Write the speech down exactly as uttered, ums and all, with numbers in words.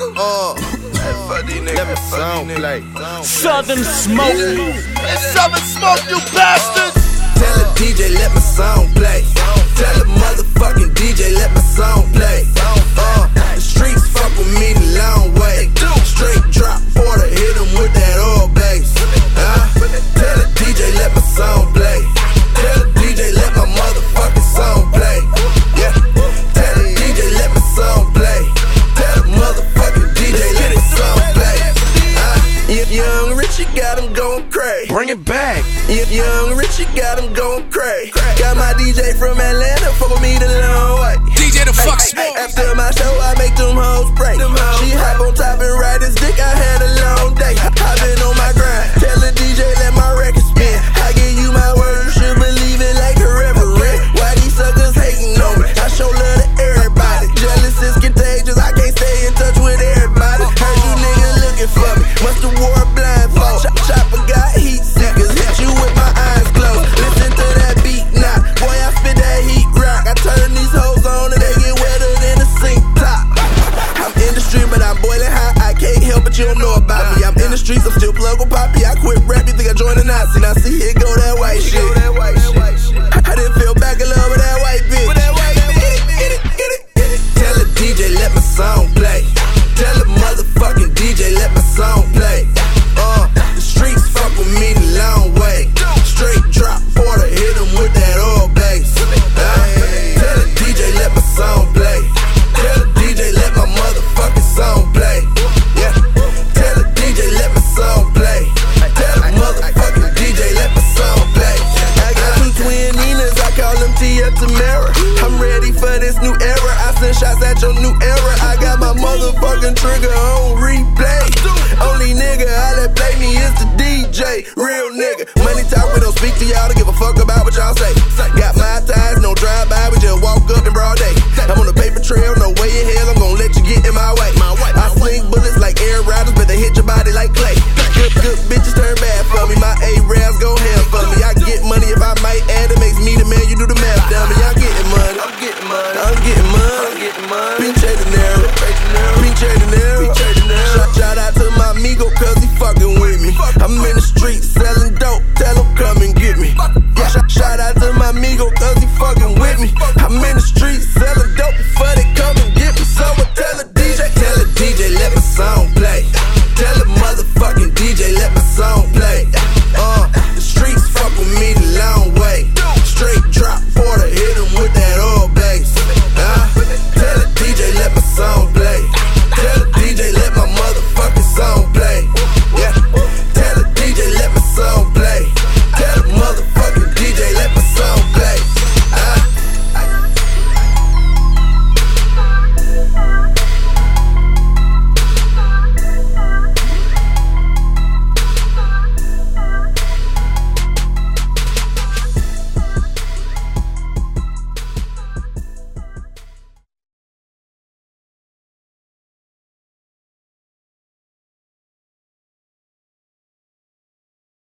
Uh, let me sound play. Southern Smoke. Southern Smoke, you bastards. Tell the D J let my song play. Tell the motherfucking D J let my song play. Uh, the streets fuck with me the long way. Straight drop border, hit 'em with that oil base. Uh, tell the D J let my song play. Tell the D J let my motherfucking song play. Yeah, tell the D J let my song play. Tell the motherfucking D J let my song play. Uh, young Richie got him going crazy. Bring it back. Young Richie got him going crazy. Got my D J from Atlanta, fuck with me the long way. D J the fuck Smoke. After my show, I make them hoes break. She hop on top and ride this dick, I had a long day. I been on my grind. Tell the D J let my record spin. I give you my word, you should believe it like a reverend. Why these suckers hating on me? I show love to everybody. Jealous is contagious, I can't stay in touch with everybody. Heard you niggas looking for me, must've wore a blindfold. Chop, chopper got heat seekers, hit you with my eyes closed. Listen to that beat now, boy I spit that heat rock. I turn these hoes on and they get wetter than a sink top. I'm in the street but I'm boiling hot, I can't help but you don't know about me. I'm in the streets, I'm still plug with Poppy. I quit rap, you think I joined the Nazi. Now see here go that white shit. I didn't feel back in love with that white bitch. Tell the D J let my song play. Tell the motherfucking D J let my song play. Uh, the streets fuck with me the long way. Straight drop border, hit 'em with that oil base. Uh, tell the D J let my song play. Tell the D J let my motherfucking song play. Yeah, tell the D J let my song play. Tell the motherfucking D J let my song play. I got two twin Ninas, I call them Tia Tamara. I'm ready for this new era. I send shots at your new era. I got my motherfucking trigger on replay. Only nigga I let play me is the D J. Real nigga. Money talk, we don't speak to y'all. Don't give a fuck about what y'all say.